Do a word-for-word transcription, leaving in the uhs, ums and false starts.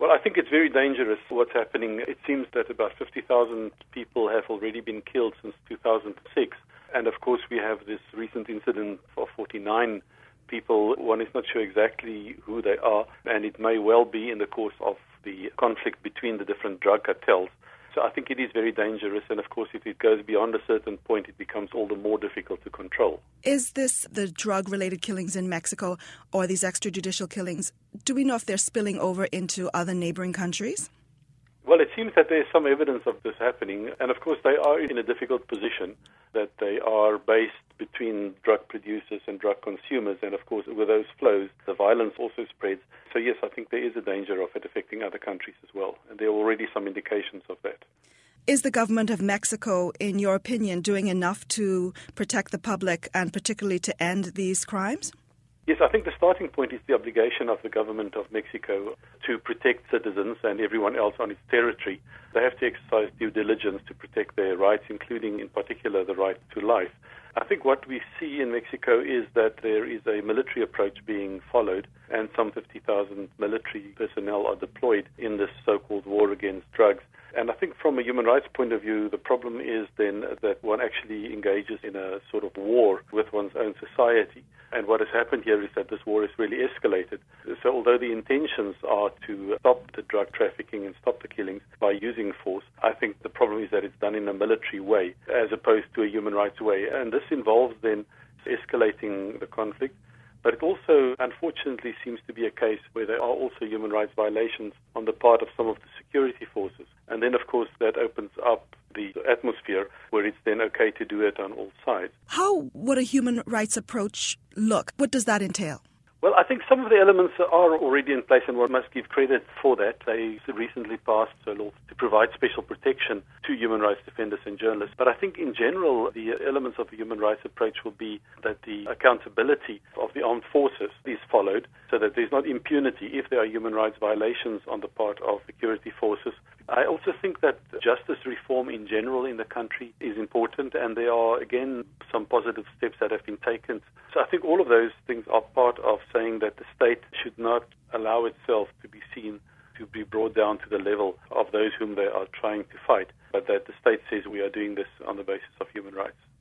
Well, I think it's very dangerous what's happening. It seems that about fifty thousand people have already been killed since two thousand six. And of course, we have this recent incident of forty-nine people. One is not sure exactly who they are, and it may well be in the course of the conflict between the different drug cartels. So I think it is very dangerous, and of course, if it goes beyond a certain point, it becomes all the more difficult to control. Is this the drug-related killings in Mexico or these extrajudicial killings? Do we know if they're spilling over into other neighboring countries? Well, it seems that there's some evidence of this happening, and of course they are in a difficult position, that they are based between drug producers and drug consumers, and of course with those flows, the violence also spreads. So yes, I think there is a danger of it affecting other countries as well, and there are already some indications of that. Is the government of Mexico, in your opinion, doing enough to protect the public and particularly to end these crimes? Yes, I think the starting point is the obligation of the government of Mexico to protect citizens and everyone else on its territory. They have to exercise due diligence to protect their rights, including in particular the right to life. I think what we see in Mexico is that there is a military approach being followed, and some fifty thousand military personnel are deployed in this so-called war against drugs. And I think from a human rights point of view, the problem is then that one actually engages in a sort of war with one's own society. And what has happened here is that this war has really escalated. So although the intentions are to stop the drug trafficking and stop the killings by using force, I think the problem is that it's done in a military way as opposed to a human rights way. And this involves then escalating the conflict. But it also, unfortunately, seems to be a case where there are also human rights violations on the part of some of the security forces. And then, of course, that opens up the atmosphere where it's then okay to do it on all sides. How would a human rights approach look? What does that entail? Well, I think some of the elements are already in place, and one must give credit for that. They recently passed a law to provide special protection to human rights defenders and journalists. But I think in general, the elements of the human rights approach will be that the accountability of the armed forces is followed, so that there's not impunity if there are human rights violations on the part of security forces. I also think that justice reform in general in the country is important, and there are, again, some positive steps that have been taken. So I think all of those things are part of saying that the state should not allow itself to be seen to be brought down to the level of those whom they are trying to fight, but that the state says we are doing this on the basis of human rights.